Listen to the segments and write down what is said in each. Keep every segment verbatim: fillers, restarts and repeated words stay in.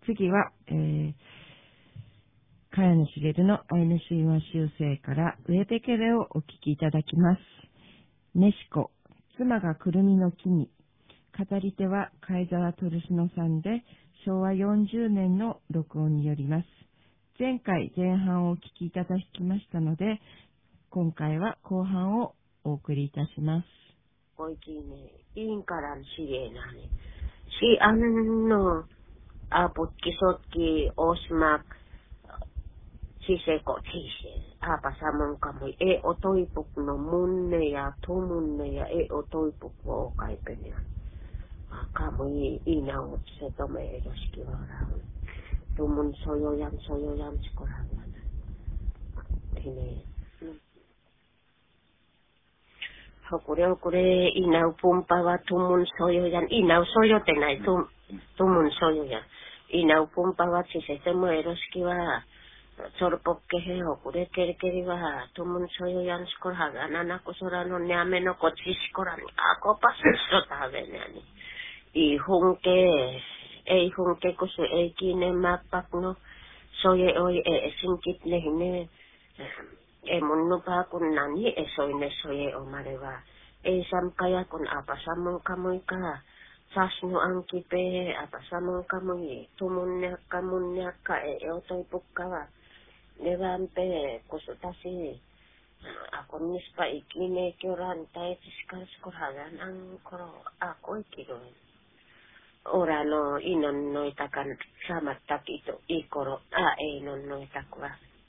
次は、えー、茅野茂のアイヌ神話修正からウェベケレをお聞きいただきます。ネシコ、妻がくるみの木に。語り手は貝沢トルシノさんで、しょうわよんじゅうねんの録音によります。前回前半をお聞きいただきましたので、今回は後半をお送りいたします。 こいきね、いいんからんしれなね。し、あの、あ、ぼっきそっき、おしま、ちせこちせ、あぱさもんかも、え、おといぽくのもんねや、ともんねや、え、おといぽくをかいぺねや。あかもいい、いいなおせとめえろしきわらん。ともんそよやん、そよやんしこらんがな。てね。Hokure hokure inau pumpawa tumun soyo yan. Inau soyo tenai tum tumun soyo yan. Inau pumpawa chisete eroski wa sorpokke he hokure kere kere wa tumun soyo yan skorhaga nana kusora no nyame no kochi skorani. Ako pasisto tabe nani. I hunke ei hunke kusu ei kine mapak no soye oi e sinkit ne hine. E munno pa kun nani e soine soye o marewa. E sam kaya kun apa samong kamoy ka. Sasno ang kipe apa samong kamoy. Tumunnya kamunnya ka e e otoy pukkawa. Nevampe kusutasi. Ako nispa ikine kyoran tayo tiskal skurhagan ang koro ako ikiroin. Ora no inon no itakan samattak ito ikoro a e inon no itakwa.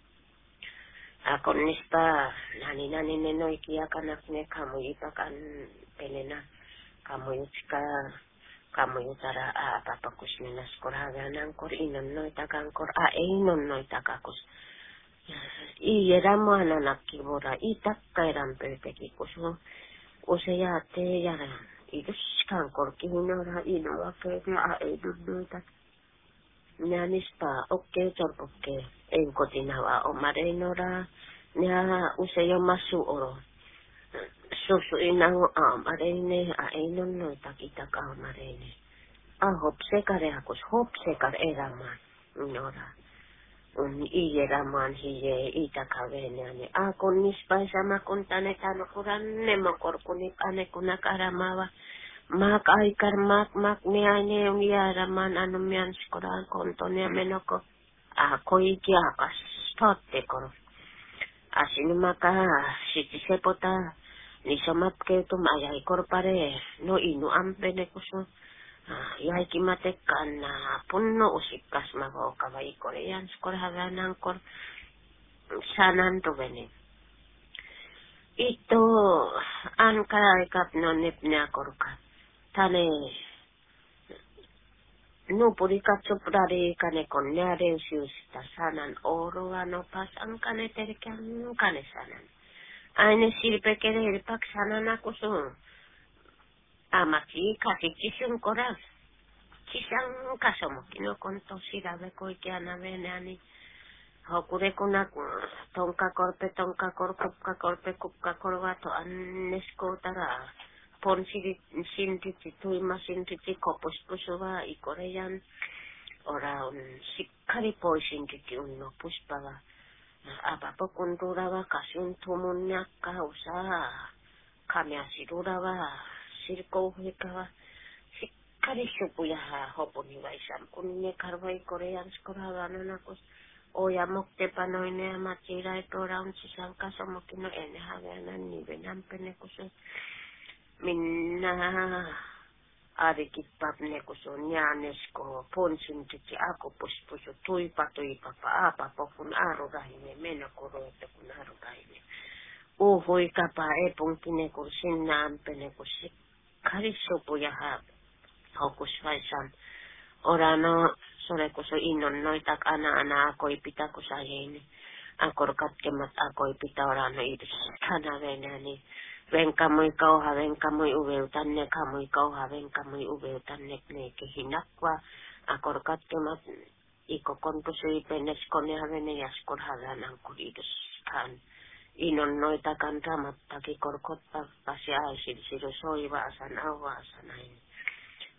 Ako nispa nani nani neno ikia kanak ne kamu ipakan penena kamu yutka kamu yutara a papakus nena skorhaga nang kor inon no itakan kor a e inon no itakakus i yeramo ananak kibora itak kairam pepeki kuso ose yate yara idus kan kor kihinora ino wakete a e dudno itak Nyanispa, oke, cor oke. Engko tinawa o marenora. Nya usayo masu oro. Susu inang a marene a enon no takita ka marene. A hopse kare akos hopse kare eraman. Nora. Un iye raman hiye itakavene. A kon nispa sama kontane tano kuran nemo korkunip ane kunakaramawa. Mak aikar mak mak niane yung yaraman ano miyan sikoran konto niya menoko ako iki akas tote koro asino maka siti sepota ni somat ke tumayay kor pare no inu ampene kuso yay kimatekan na punno usikas mako kawai korean sikorahanan kor sanan to bene ito an karaikap no nip niya korka Tane no purikatso prare kane konyare sius tasanan oro ano pasang kane terkan kane sanan. Aine silpe kere pak sanan ako so. Amaki kasi chisun koras. Chisang kasomo kino konto sirabe ko ikiana venani. Hokure kunak tonka korpe tonka korkup ka korpe kup ka korwato annesko tara. Pon sintiti tuima sintiti kopos pusuwa ikoreyan ora un sikkari poi sintiti unno puspawa apa po kundurawa kasun tumunya kausa kami asirurawa sirko hikawa sikkari shupuya hoponi waisam kunne karwai koreyan skorawa nanakos oya mokte panoine amachira tora un sisanka somokino ene havenan ni benam penekuso Minna arikipap ne kuso nyanes ko ponsin titi ako puspuso tuipa tuipa pa apa po kun aro gahine mena koro ete kun aro gahine. Uhoy ka pa e pong kine ko sinam pene ko si kariso po yaha hokus vaisan. Orano sore kuso inon no itak ana ana ako ipita ko sa yene. Angkor kat kemat ako ipita orano itis kana venani. Ven kamoy kauha, ven kamoy ubeutan ne kamoy kauha, ven kamoy ubeutan ne ne kehinakwa. Akorkat kemat iko konpuso ipenes kone havene yaskor hagan ang kuridos kan. Inon no itakan ramat taki korkot pa pasya ay silsiro soy ba asan awa asan ay.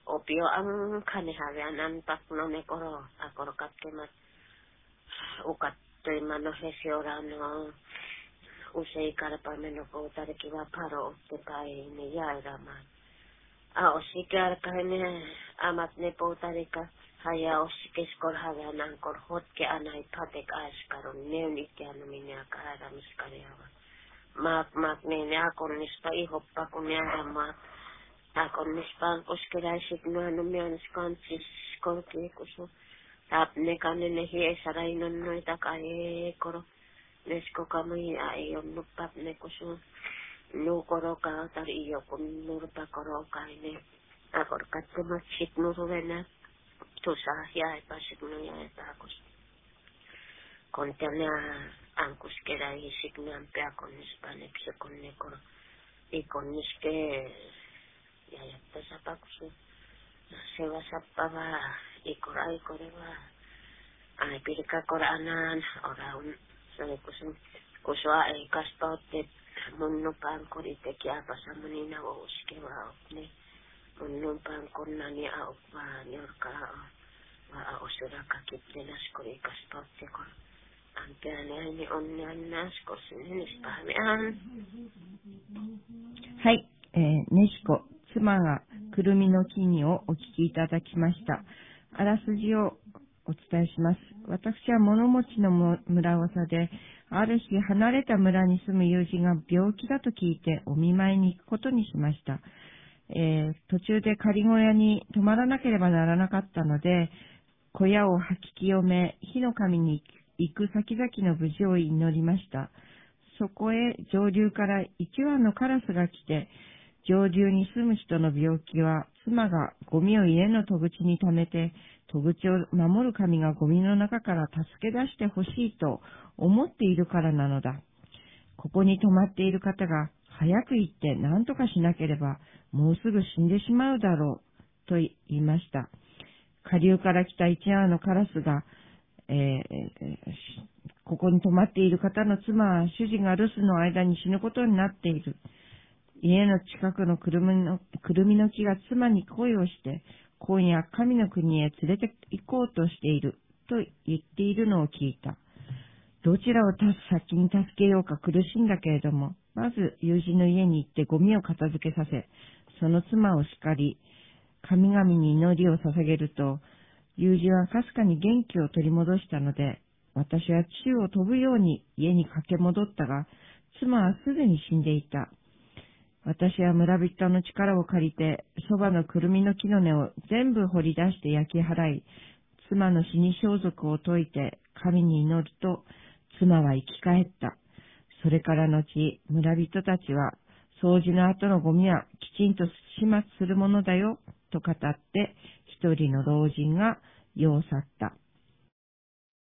opio ang kanihawian ang takno ne koro akor kat kemat ukat toy mano hesiorano usay karapameno ko tarikiwa paro te pai ne yairama a osikar kane amat ne po tarika haya osikes kor hawian ang kor hot ke anay patek as karon neunit yan minya karamis karyawa mak mak ne akon nispa ihop pa kunyara mak akon nispa kuskira signo no mian skansis konti kuso tap ne kane ne hi sarai non no itakae koro nesko kami ayon no pap ne kuso no koro ka tar iyo kun nur pa koro kaine akor kat kuma signo rena to sa ya pa signo ya ta kus kontena ang kuskira hi signo ang pe akon nispa ne kse kon ne koro ikon niske ya ya ta sa pa kuso sewa sa pa ba ikoray koreba ay pirika koranan oraun sa kusum kuswa ay kaspaut munno pang korite kya pasamunina o uskewa ne munno pang konani a opa nyorka wa osura kakip de las kori kaspaut ko antene ni onnan nas kosinis pamian はい、えー、ねしこ妻がくるみの木にをお聞きいただきました。あらすじをお伝えします。私は物持ちの村長で、ある日離れた村に住む友人が病気だと聞いてお見舞いに行くことにしました。えー、途中で仮小屋に泊まらなければならなかったので、小屋を吐き清め、火の神に行く先々の無事を祈りました。そこへ上流から一羽のカラスが来て、上流に住む人の病気は、妻がゴミを家の戸口に溜めて、戸口を守る神がゴミの中から助け出してほしいと思っているからなのだ。ここに泊まっている方が、早く行って何とかしなければ、もうすぐ死んでしまうだろう、と言いました。下流から来た一羽のカラスが、えー、ここに泊まっている方の妻は主人が留守の間に死ぬことになっている。家の近くのくるみの、くるみの木が妻に恋をして、今夜神の国へ連れて行こうとしている、と言っているのを聞いた。どちらを先に助けようか苦しんだけれども、まず友人の家に行ってゴミを片付けさせ、その妻を叱り、神々に祈りを捧げると、友人はかすかに元気を取り戻したので、私は宙を飛ぶように家に駆け戻ったが、妻はすでに死んでいた。私は村人の力を借りて、そばのくるみの木の根を全部掘り出して焼き払い、妻の死に装束を解いて神に祈ると、妻は生き返った。それから後、村人たちは、掃除の後のゴミはきちんと始末するものだよ、と語って、一人の老人が世を去った。